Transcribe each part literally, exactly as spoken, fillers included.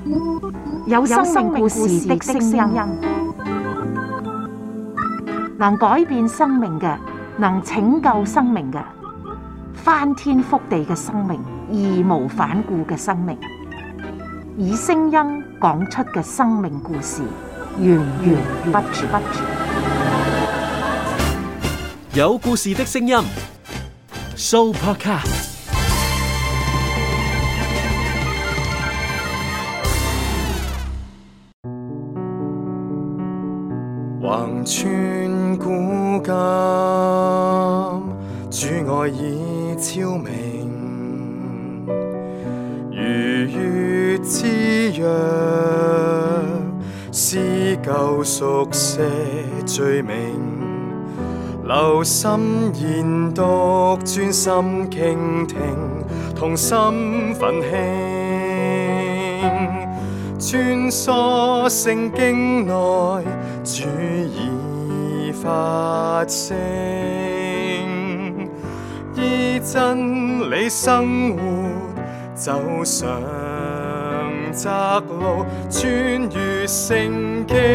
有生命故事的聲音，能改變生命嘅，能拯救生命嘅，翻天覆地嘅生命，義無反顧嘅生命，以聲音講出嘅生命故事，源源不絕。 有故事的聲音 ，Sooopodcast。 橫穿古今，主愛已超明，如月之約，撕舊熟寫罪名，留心研讀，專心傾聽，同心奮興，穿梭聖經內，主已發聲，依真理生活，走上窄路，穿越聖經。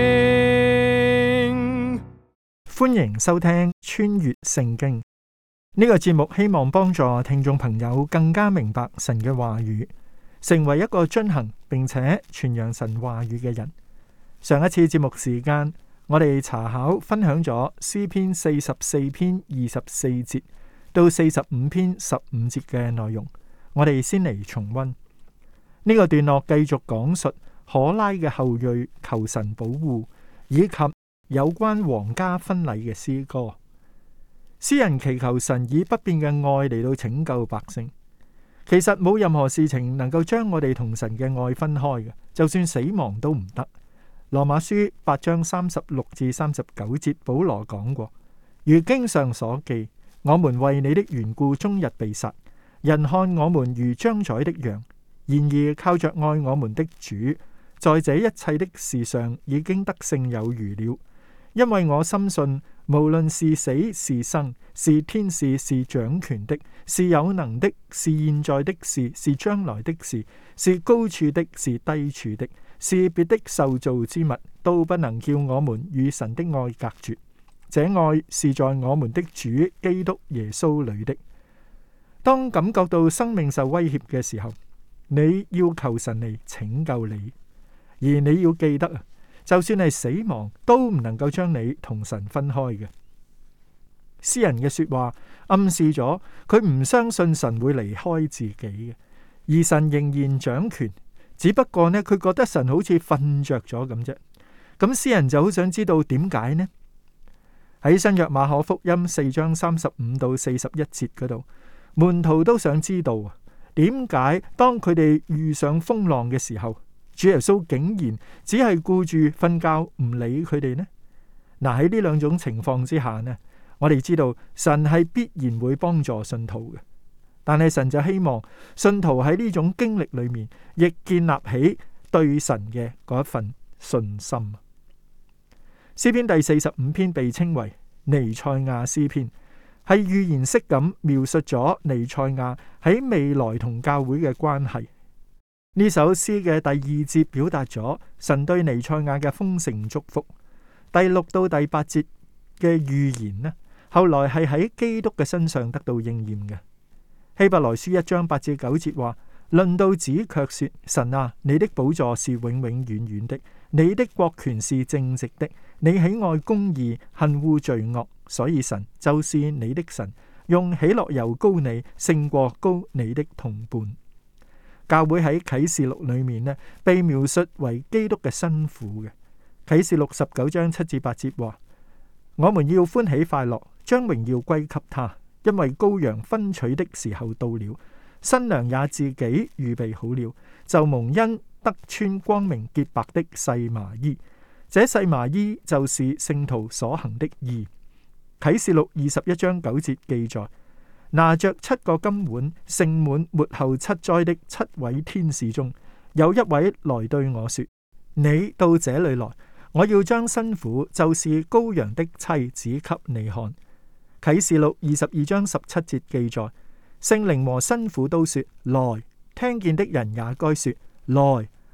歡迎收聽穿越聖經呢個節目，希望幫助聽眾朋友更加明白神嘅話語，成為一個遵行並且傳揚神話語嘅人。上一次節目時間，我哋查考分享咗詩篇四十四篇二十四節到四十五篇十五節嘅內容。我哋先嚟重溫呢個段落，繼續講述可拉嘅後裔求神保護，以及有關皇家婚禮嘅詩歌。詩人祈求神以不變嘅愛嚟到拯救百姓。其實冇任何事情能夠將我哋同神嘅愛分開嘅，就算死亡都唔得。羅馬書八章三十六至三十九節，保羅講過：如經上所記，我們為你的緣故終日被殺，人看我們如將宰的羊。然而靠着愛我們的主，在這一切的事上已經得勝有餘了。因為我深信，無論是死是生，是天使是掌權的，是有能的，是現在的事，是將來的事，是高處的，是低處的，是別的受造之物，都不能叫我們與神的愛隔絕。這愛是在我們的主基督耶穌裏的。當感覺到生命受威脅嘅時候，你要求神嚟拯救你，而你要記得啊，就算係死亡，都唔能夠將你同神分開嘅。詩人嘅說話暗示咗佢唔相信神會離開自己嘅，而神仍然掌權。只不過呢，佢覺得神好似瞓着咗咁啫。咁詩人就好想知道點解呢？喺新約馬可福音四章三十五到四十一節嗰度，門徒都想知道啊，點解當佢哋遇上風浪嘅時候，主耶穌竟然只係顧住瞓覺唔理佢哋呢？嗱，喺呢兩種情況之下呢，我哋知道神係必然會幫助信徒嘅。但係神就希望信徒喺呢種經歷裏面，亦建立起對神嘅嗰一份信心。詩篇第四十五篇被稱為彌賽亞詩篇，係預言式咁描述咗彌賽亞喺未來同教會嘅關係。呢首詩嘅第二節表達咗神對彌賽亞嘅豐盛祝福。第六到第八節嘅預言呢，後來係喺基督嘅身上得到應驗嘅。希伯來書一章八至九節話：論到子卻說，神啊，你的寶座是永永遠遠的，你的國權是正直的，你喜愛公義，恨惡罪惡，所以神就是你的神，用喜樂油膏你，勝過膏你的同伴。教會喺啟示錄裏面呢，被描述為基督嘅新婦嘅。啟示錄十九章七至八節話：我們要歡喜快樂，將榮耀歸給他。因為羔羊分取的時候到了，新娘也自己預備好了，就蒙恩得穿光明潔白的細麻衣。這細麻衣就是聖徒所行的義。啟示錄二十一章九節記載：拿着七個金碗盛滿末後七災的七位天使中，有一位來對我說：你到這裏來，我要將新婦，就是羔羊的妻子給你看。啟示錄二十二章十七節記載，聖靈和新婦都說來，聽見的人也該說來，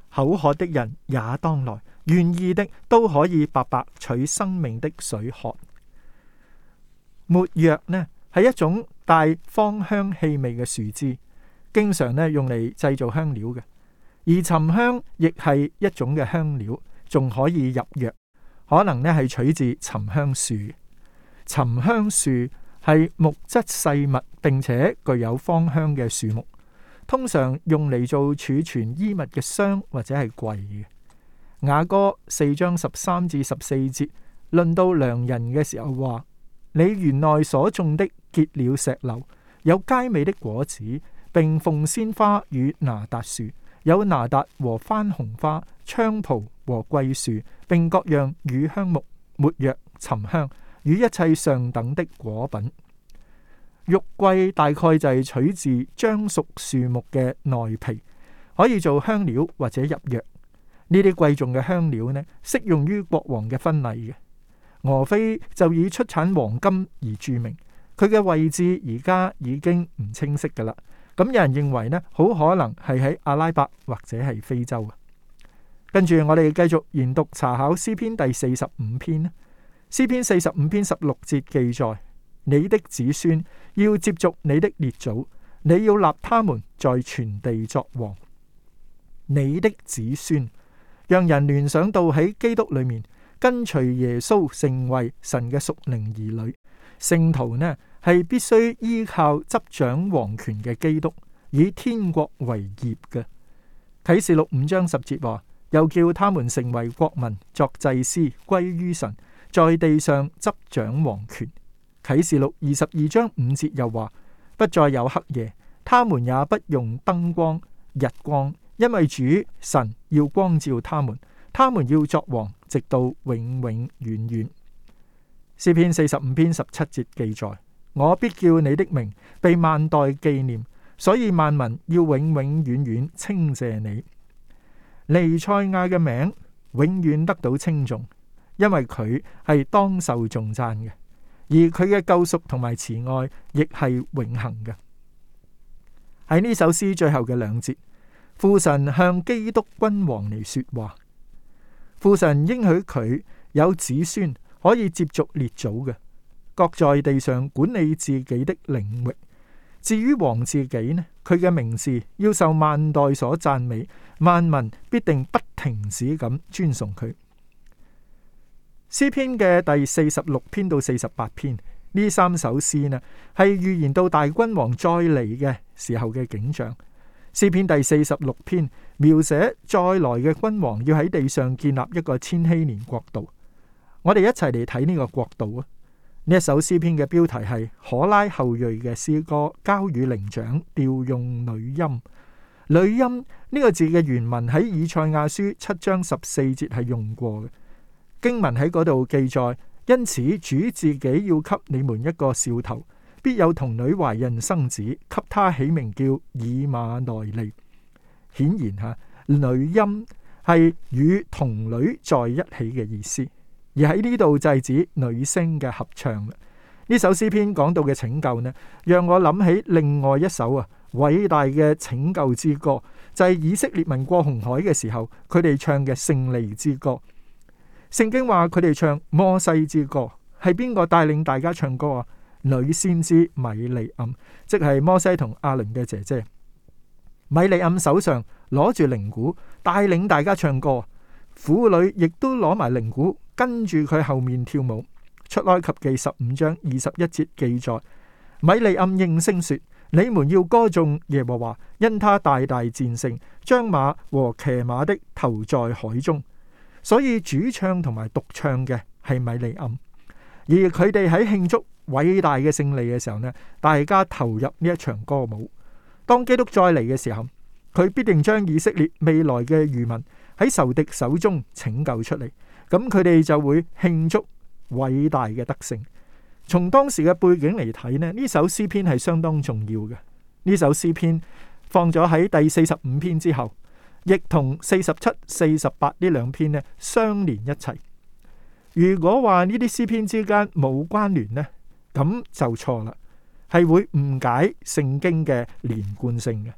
口渴的人也當來，願意的都可以白白取生命的水喝。沒藥呢係一種帶芳香氣味嘅樹枝，經常呢用嚟製造香料嘅。而沉香亦係一種嘅香料，仲可以入藥，可能呢係取自沉香樹。沉香樹係木質細密並且具有芳香嘅樹木，通常用嚟做儲存衣物嘅箱或者係櫃嘅。雅歌四章十三至十四節論到良人嘅時候話：你園內所種的結了石榴，有佳美的果子，並鳳仙花與拿達樹，有拿達和番紅花、菖蒲和桂樹，並各樣乳香木、沒藥、沉香與一切上等的果品。肉桂大概就係取自樟樹樹木嘅內皮，可以做香料或者入藥。呢啲貴重嘅香料呢，適用於國王嘅婚禮嘅。俄斐就以出產黃金而著名，佢嘅位置而家已經唔清晰噶啦。咁有人認為呢，好可能係喺阿拉伯或者係非洲啊。跟住我哋繼續研讀查考詩篇第四十五篇。詩篇四十五篇十六節記載：你的子孫要接續你的列祖，你要立他們在全地作王。你的子孫，讓人聯想到喺基督裏面跟隨耶穌成為神嘅屬靈兒女。聖徒呢係必須依靠執掌王權嘅基督，以天國為業嘅。啟示錄五章十節話：又叫他們成為國民，作祭司，歸於神，在地上執掌王權。啟示錄二十二章五節又話：不再有黑夜，他們也不用燈光、日光，因為主神要光照他們，他們要作王，直到永永遠遠。詩篇四十五篇十七節記載：我必叫你的名被萬代紀念，所以萬民要永永遠遠稱謝你。彌賽亞嘅名永遠得到稱頌，因為佢係當受頌讚嘅，而佢嘅救贖同埋慈愛亦係永恆嘅。喺呢首詩最後嘅兩節，父神向基督君王嚟說話，父神應許佢有子孫可以接續列祖嘅，各在地上管理自己的領域。至於王自己呢，佢嘅名字要受萬代所讚美，萬民必定不停止咁尊崇佢。詩篇嘅第四十六篇到四十八篇呢三首詩呢，係預言到大君王再嚟嘅時候嘅景象。詩篇第四十六篇描寫再來嘅君王要喺地上建立一個千禧年國度。我哋一齊嚟睇呢個國度啊！呢一首詩篇嘅標題係可拉後裔嘅詩歌，交與伶長，調用女音。女音呢個字嘅原文喺以賽亞書七章十四節係用過嘅。經文喺嗰度記載，因此主自己要給你們一個兆頭，必有童女懷孕生子，給他起名叫以馬內利。顯然吓，女音係與童女在一起嘅意思。而喺呢度就係指女聲嘅合唱。呢首詩篇講到嘅拯救呢，讓我諗起另外一首啊偉大嘅拯救之歌，就係以色列民過紅海嘅時候，佢哋唱嘅勝利之歌。聖經話佢哋唱摩西之歌，係邊個帶領大家唱歌啊？女先知米利暗，即係摩西同亞倫嘅姐姐。米利暗手上攞住鈴鼓，帶領大家唱歌。婦女亦都攞埋鈴鼓，跟住佢後面跳舞。出埃及記十五章二十一節記載，米利暗應聲說：你們要歌頌耶和華，因他大大戰勝，將馬和騎馬的投在海中。所以主唱同埋獨唱嘅係米利暗，而佢哋喺慶祝偉大嘅勝利嘅時候呢，大家投入呢一場歌舞。當基督再嚟嘅時候，佢必定將以色列未來嘅餘民喺仇敵手中拯救出嚟，咁佢哋就會慶祝偉大嘅得勝。從當時嘅背景嚟睇呢，呢首詩篇係相當重要嘅。呢首詩篇放咗喺第四十五篇之後，亦同四十七、四十八呢兩篇呢相連一齊。如果話呢啲詩篇之間冇關聯呢，咁就錯啦，係會誤解聖經嘅連貫性嘅。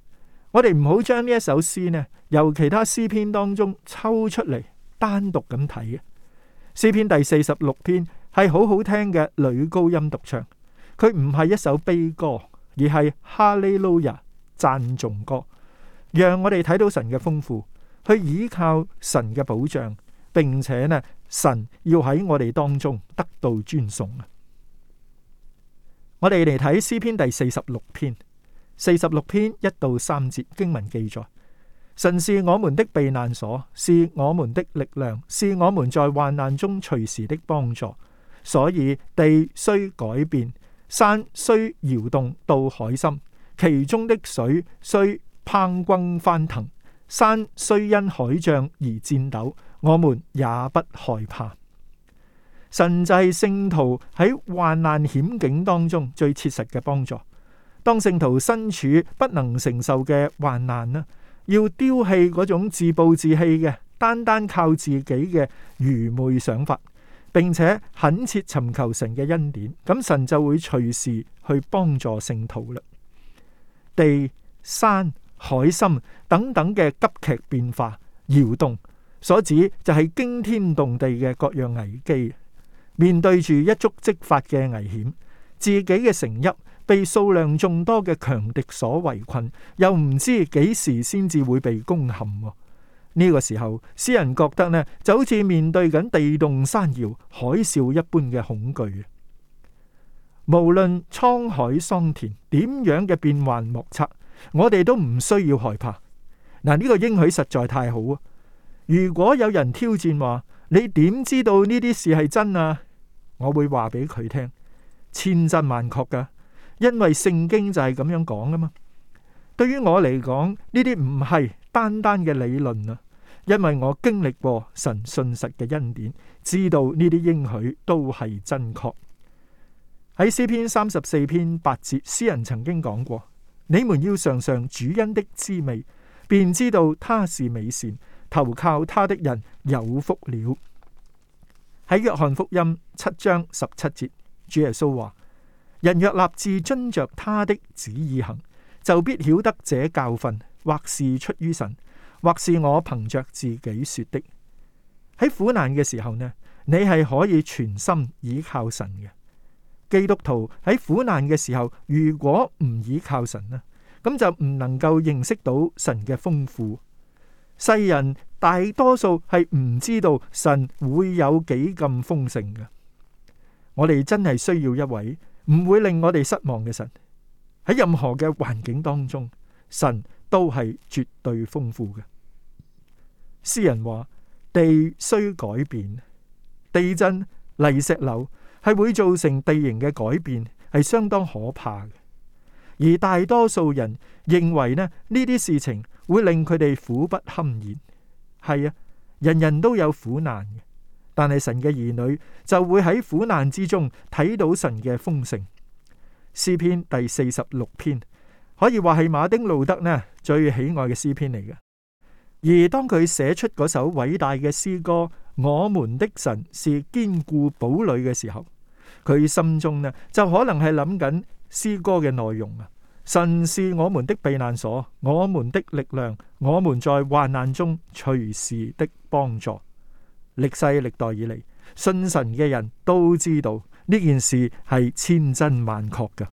我哋唔好將呢一首詩呢由其他詩篇當中抽出嚟單獨咁睇嘅。詩篇第四十六篇係好好聽嘅女高音獨唱，佢唔係一首悲歌，而係哈利路亞讚頌歌，讓我哋睇到神嘅豐富，去依靠神嘅保障，並且呢神要喺我哋當中得到尊崇啊！我哋嚟睇詩篇第四十六篇，四十六篇一到三節經文記載：神是我們的避難所，是我們的力量，是我們在患難中隨時的幫助。所以地雖改變，山雖搖動到海心，其中的水雖匉訇翻騰，山雖因海漲而顫抖，我們也不害怕。神就係聖徒喺患難險境當中最切實嘅幫助。當聖徒身處不能承受嘅患難呢，要丟棄嗰種自暴自棄嘅單單靠自己嘅愚昧想法，並且懇切尋求神嘅恩典，咁神就會隨時去幫助聖徒啦。地、山、海心等等嘅急劇變化搖動，所指就係驚天動地嘅各樣危機。面對住一觸即發嘅危險，自己嘅城邑被數量眾多嘅強敵所圍困，又唔知幾時先至會被攻陷。呢、這個時候，詩人覺得呢就好似面對緊地動山搖、海嘯一般嘅恐懼。無論滄海桑田點樣嘅變幻莫測，我哋都唔需要害怕。嗱，呢個應許實在太好啊！如果有人挑戰話，你點知道呢啲事係真啊？我會話俾佢聽，千真萬確噶，因為聖經就係咁樣講啊嘛。對於我嚟講，呢啲唔係單單嘅理論啊，因為我經歷過神信實嘅恩典，知道呢啲應許都係真確。喺詩篇三十四篇八節，詩人曾經講過：你們要嘗嘗主恩的滋味，便知道他是美善，投靠他的人有福了。喺約翰福音七章十七節，主耶穌話：人若立志遵着他的旨意行，就必曉得這教訓或是出於神，或是我憑着自己說的。喺苦難嘅時候呢，你係可以全心倚靠神嘅。基督徒喺苦難嘅時候，如果唔倚靠神呢，咁就唔能夠認識到神嘅豐富。世人大多數係唔知道神會有幾咁豐盛嘅。我哋真係需要一位唔會令我哋失望嘅神。喺任何嘅環境當中，神都係絕對豐富嘅。詩人話：地雖改變，地震、泥石流係會造成地形嘅改變，係相當可怕嘅。而大多數人認為呢呢啲事情會令佢哋苦不堪言。係啊，人人都有苦難嘅，但係神嘅兒女就會喺苦難之中睇到神嘅豐盛。詩篇第四十六篇可以話係馬丁路德呢最喜愛嘅詩篇嚟嘅。而當佢寫出嗰首偉大嘅詩歌《我們的神是堅固堡壘》嘅時候，佢心中呢就可能係諗緊詩歌嘅內容啊。神是我們的避難所，我們的力量，我們在患難中隨時的幫助。歷世歷代以嚟，信神嘅人都知道呢件事係千真萬確㗎。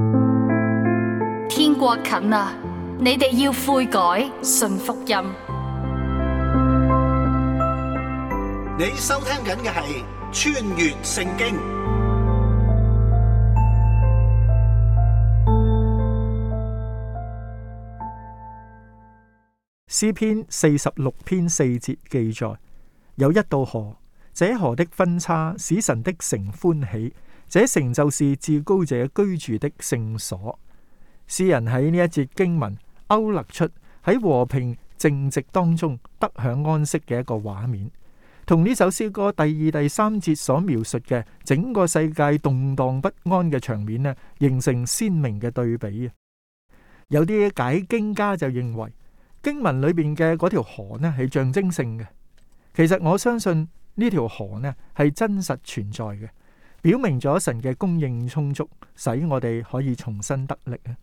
天國近啦，你哋要悔改，信福音。 你收聽緊嘅係穿越聖經。 詩篇四十六篇四節記載：有一道河，這河的分叉使神的城歡喜，這城就是至高者居住的聖所。詩人喺呢一節經文勾勒出喺和平靜寂當中得享安息嘅一個畫面，同呢首詩歌第二、第三節所描述嘅整個世界動盪不安嘅場面呢，形成鮮明嘅對比。有啲解經家就認為，經文裏邊嘅嗰條河呢係象徵性嘅，其實我相信呢條河呢係真實存在嘅，表明咗神嘅供應充足，使我哋可以重新得力啊！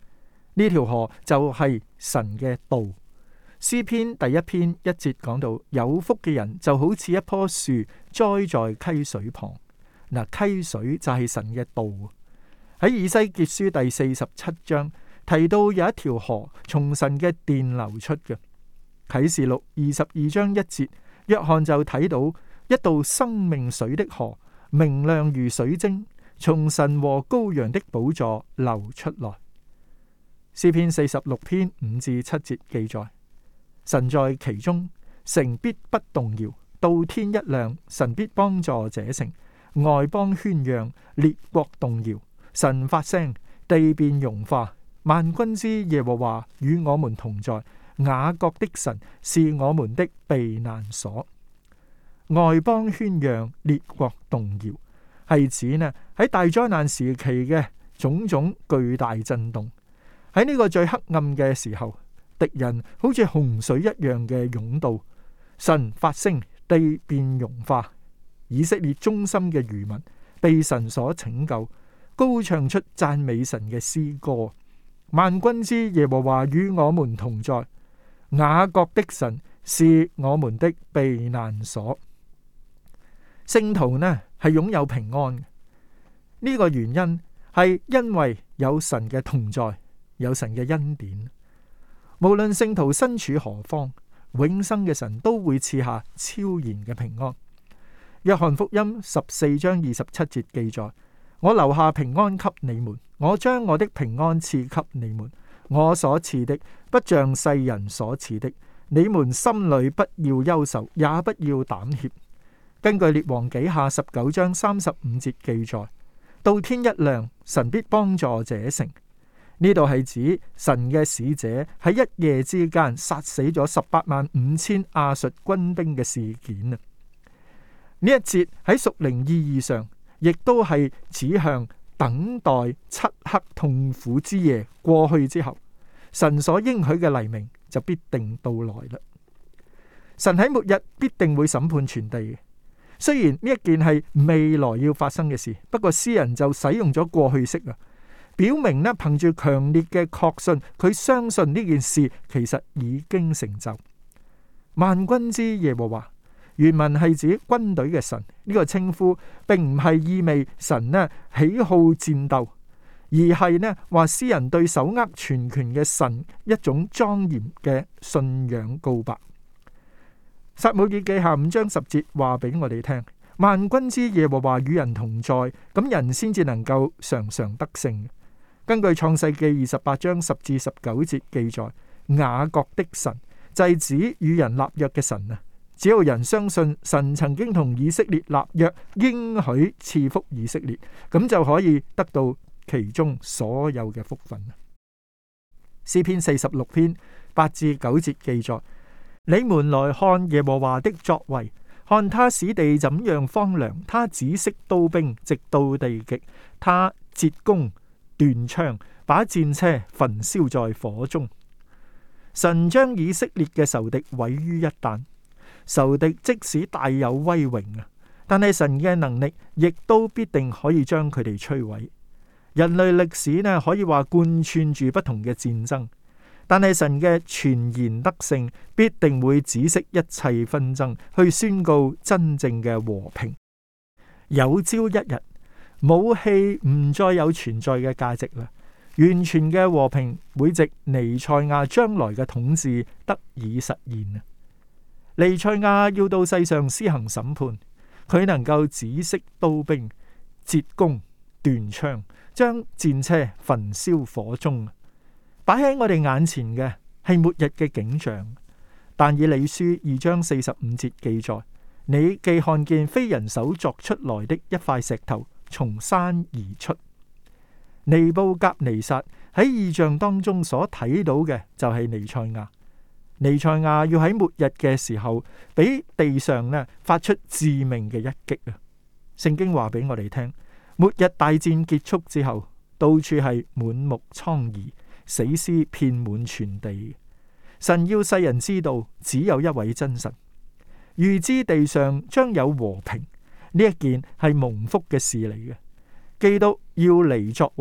呢條河就係神嘅道。詩篇第一篇一節講到，有福嘅人就好似一棵樹栽在溪水旁。嗱，溪水就係神嘅道。喺以西結書第四十七章提到有一條河從神嘅殿流出嘅。啟示錄二十二章一節，約翰就睇到一道生命水的河，明亮如水晶，從神和羔羊的寶座流出來。詩篇四十六篇五至七節記載，神在其中，城必不動搖，到天一亮，神必幫助這城。外邦喧嚷，列國動搖，神發聲，地便融化。萬軍之耶和華與我們同在，雅各的神是我們的避難所。外邦喧嚷，列國動搖，係指呢喺大災難時期嘅種種巨大震動。喺呢個最黑暗嘅時候，敵人好似洪水一樣嘅湧到，神發聲，地便融化。以色列忠心嘅餘民被神所拯救，高唱出讚美神嘅詩歌。萬軍之耶和華與我們同在，雅各的神是我們的避難所。聖徒呢係擁有平安嘅，呢個原因係因為有神嘅同在，有神嘅恩典。無論聖徒身處何方，永生嘅神都會賜下超然嘅平安。約翰福音十四章二十七節記載，我留下平安給你們，我將我的平安賜給你們，我所賜的不像世人所賜的，你們心裏不要憂愁，也不要膽怯。根據列王紀下十九章三十五節記載，到天一亮，神必幫助這城。呢度係指神嘅使者喺一夜之間殺死咗十八萬五千亞述軍兵嘅事件啊！呢一節喺屬靈意義上，亦都係指向等待漆黑痛苦之夜過去之後，神所應許嘅黎明就必定到來啦。神喺末日必定會審判全地嘅。雖然呢一件係未來要發生嘅事，不過詩人就使用咗過去式啊，表明呢憑住強烈嘅確信，佢相信呢件事其實已經成就。萬軍之耶和華，原文係指軍隊嘅神，呢、這個稱呼並唔係意味神呢喜好戰鬥，而係呢話詩人對手握全權嘅神一種莊嚴嘅信仰告白。撒母耳記下五章十節話俾我哋聽，萬軍之耶和華與人同在，咁人先至能夠常常得勝。根據創世記二十八章十至十九節記載，雅各的神就係指與人立約嘅神啊。只要人相信神曾經同以色列立約，應許賜福以色列，咁就可以得到其中所有嘅福分。詩篇四十六篇八至九節記載，你們來看耶和華的作為，看他使地怎樣荒涼，他止息刀兵，直到地極，他折弓斷槍，把戰車焚燒在火中。神將以色列嘅仇敵毀於一旦。仇敵即使大有威榮啊，但係神嘅能力亦都必定可以將佢哋摧毀。人類歷史呢，可以話貫穿住不同嘅戰爭，但係神嘅全然得勝必定會止息一切紛爭，去宣告真正嘅和平。有朝一日，武器唔再有存在嘅價值啦，完全嘅和平會藉彌賽亞將來嘅統治得以實現啊！彌賽亞要到世上施行審判，佢能夠止息刀兵、折弓、斷槍，將戰車焚燒火中。擺喺我哋眼前嘅係末日嘅景象。但以理書二章四十五節記載，你既看見非人手鑿出來的一塊石頭從山而出。尼布甲尼撒喺異象當中所睇到嘅就係彌賽亞。彌賽亞要喺末日嘅時候，俾地上呢發出致命嘅一擊啊！聖經話俾我哋聽，末日大戰結束之後，到處係滿目瘡痍，死屍遍滿全地。神要世人知道，只有一位真神，預知地上將有和平，呢一件係蒙福嘅事嚟嘅。基督要嚟作王，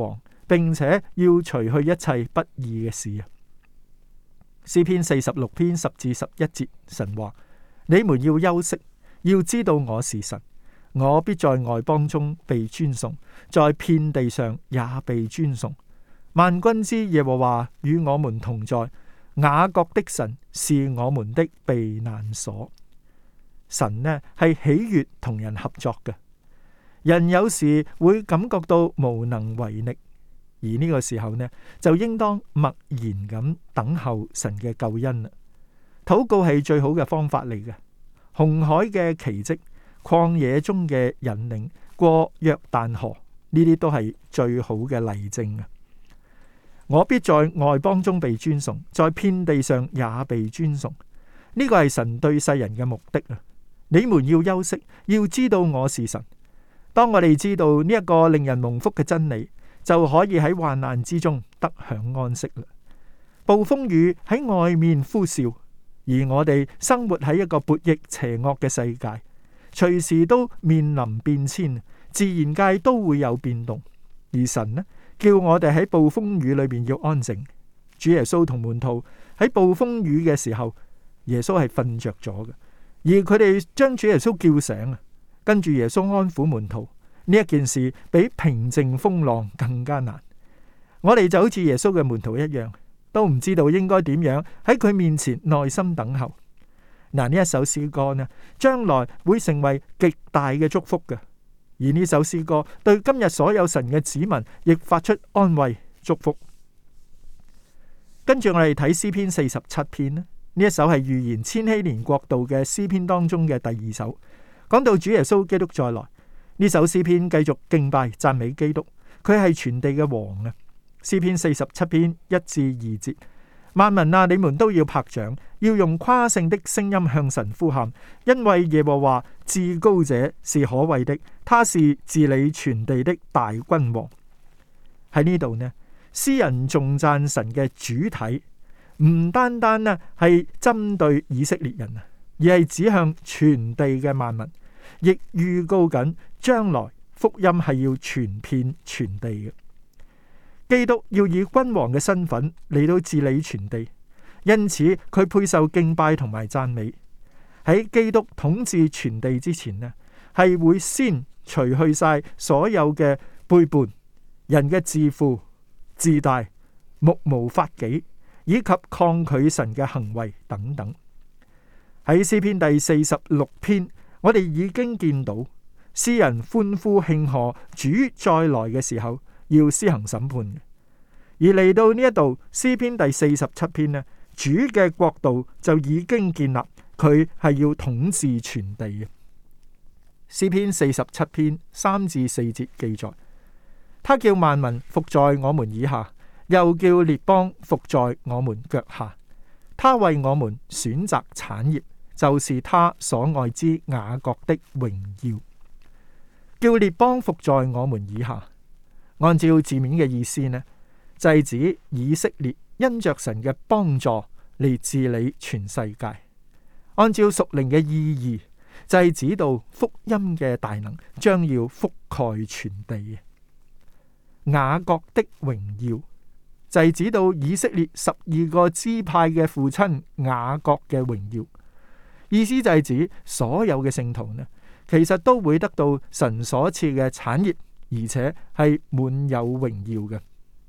並且要除去一切不義嘅事啊。詩篇四十六篇十至十一節，神話：你們要休息，要知道我是神，我必在外邦中被尊崇，在遍地上也被尊崇。萬軍之耶和華與我們同在，雅各的神是我們的避難所。神呢係喜悅同人合作嘅。人有時會感覺到無能為力，而呢個時候呢，就應當默然咁等候神嘅救恩啦。禱告係最好嘅方法嚟嘅。紅海嘅奇蹟、曠野中嘅引領、過約旦河，呢啲都係最好嘅例證啊！我必在外邦中被尊崇，在遍地上也被尊崇。呢個係神對世人嘅目的啊！你們要休息，要知道我是神。當我哋知道呢一個令人蒙福嘅真理，就可以喺患難之中得享安息啦。暴風雨喺外面呼嘯，而我哋生活喺一個悖逆邪惡嘅世界，隨時都面臨變遷，自然界都會有變動。而神呢，叫我哋喺暴風雨裏邊要安靜。主耶穌同門徒喺暴風雨嘅時候，耶穌係瞓着咗嘅，而佢哋將主耶穌叫醒啊。跟住耶穌安撫門徒，呢一件事比平靜風浪更加難。我哋就好似耶穌嘅門徒一樣，都唔知道應該點樣喺佢面前耐心等候。嗱，呢一首詩歌呢，將來會成為極大嘅祝福嘅。而呢首詩歌對今日所有神嘅子民，亦發出安慰祝福。跟住我哋睇詩篇四十七篇呢，呢一首係預言千禧年國度嘅詩篇當中嘅第二首。講到主耶穌基督再來，呢首詩篇繼續敬拜讚美基督，佢係全地嘅王啊！詩篇四十七篇一至二節，萬民啊，你們都要拍掌，要用誇勝的聲音向神呼喊，因為耶和華至高者是可畏的，他是治理全地的大君王。喺呢度呢，詩人頌讚神嘅主體，唔單單呢係針對以色列人啊，而係指向全地嘅萬民。亦預告緊將來福音係要傳遍全地嘅。基督要以君王嘅身份嚟到治理全地，因此佢配受敬拜同埋讚美。喺基督統治全地之前呢，係會先除去晒所有嘅背叛、人嘅自負、自大、目無法紀以及抗拒神嘅行為等等。喺詩篇第四十六篇，我哋已經見到詩人歡呼慶賀主再來嘅時候要施行審判。而嚟到呢一度詩篇第四十七篇呢，主嘅國度就已經建立，佢係要統治全地嘅。詩篇四十七篇三至四節記載，他叫萬民伏在我們以下，又叫列邦伏在我們腳下。他為我們選擇產業，就是他所愛之雅各的榮耀。叫列邦伏在我們以下，按照字面嘅意思呢，就係指以色列因着神嘅幫助嚟治理全世界。按照屬靈嘅意義，就係指到福音嘅大能將要覆蓋全地。雅各的榮耀就係指到以色列十二個支派嘅父親雅各嘅榮耀。意思就係指所有嘅聖徒呢，其實都會得到神所賜嘅產業，而且係滿有榮耀嘅。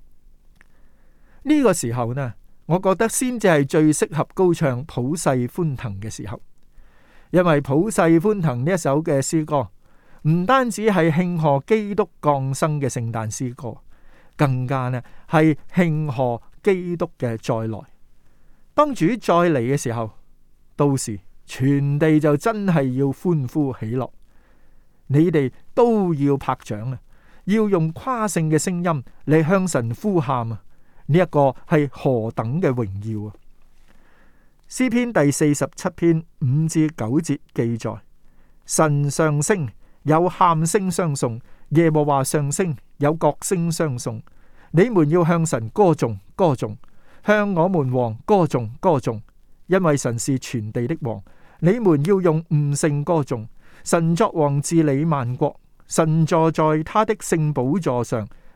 呢個時候呢，我覺得先至係最適合高唱普世歡騰嘅時候，因為普世歡騰呢一首嘅詩歌，唔單止係慶賀基督降生嘅聖誕詩歌，更加呢係慶賀基督嘅再來。當主再嚟嘅時候，到時全地就真係要歡呼喜樂，你哋都要拍掌啊！要用誇勝嘅聲音嚟向神呼喊啊！呢一個係何等嘅榮耀啊！詩篇第四十七篇五至九節記載：神上升，有喊聲相送；耶和華上升，有角聲相送。你們要向神歌頌歌頌，向我們王歌頌歌頌，因為神是全地的王。你們要用悟性歌頌，神作王治理萬國，神坐在他的聖寶座上，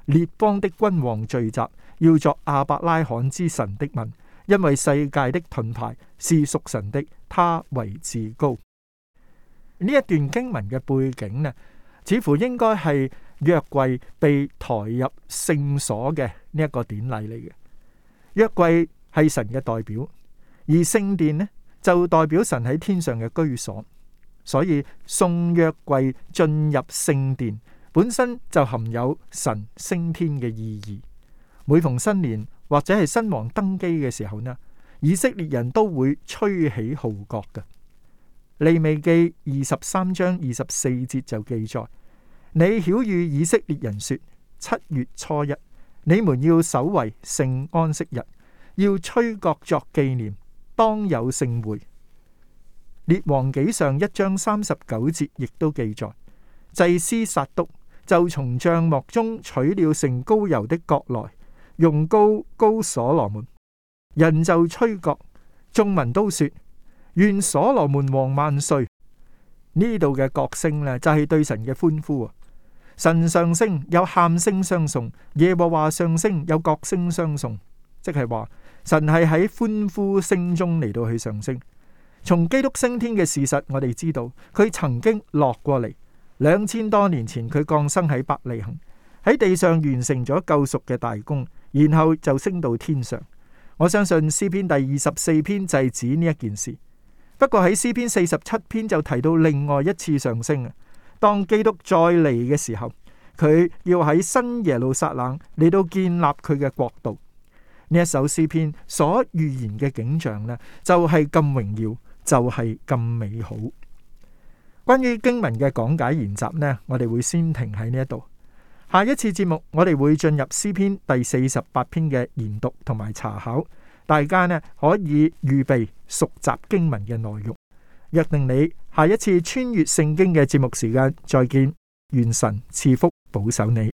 列邦的君王聚集，要作亞伯拉罕之神的民，因為世界的盾牌是屬神的，他為至高。呢一段經文嘅背景呢，似乎應該係約櫃被抬入聖所嘅呢一個典禮嚟嘅。約櫃係神嘅代表，而聖殿呢就代表神喺天上嘅居所，所以送約櫃進入聖殿本身就含有神升天嘅意義。每逢新年或者係新王登基嘅時候呢，以色列人都會吹起號角嘅。利未記二十三章二十四節就記載：你曉諭以色列人說，七月初一，你們要守為聖安息日，要吹角作紀念，當有聖會。列王紀上一章三十九節亦都記載，祭司撒督就從帳幕中取了盛膏油的角來，用膏膏所羅門，人就吹角，眾民都說，願所羅門王萬歲。呢度嘅角聲呢，就係對神嘅歡呼啊！神上升有喊聲相送，耶和華上升有角聲相送，即係話神係喺歡呼聲中嚟到去上升。從基督升天嘅事實，我哋知道佢曾經落過嚟，兩千多年前佢降生喺伯利恆，喺地上完成咗救贖嘅大功，然後就升到天上。我相信詩篇第二十四篇就係指呢一件事。不過喺詩篇四十七篇就提到另外一次上升啊，當基督再嚟嘅時候，佢要喺新耶路撒冷嚟到建立佢嘅國度。呢一首詩篇所預言嘅景象呢，就係咁榮耀，就係咁美好。關於經文嘅講解研習呢，我哋會先停喺呢一度。下一次節目我哋會進入詩篇第四十八篇嘅研讀同埋查考，大家呢可以預備熟習經文嘅內容。約定你下一次穿越聖經嘅節目時間再見，願神賜福保守你。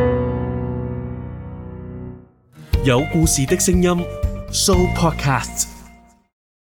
有故事的聲音 Show Podcast。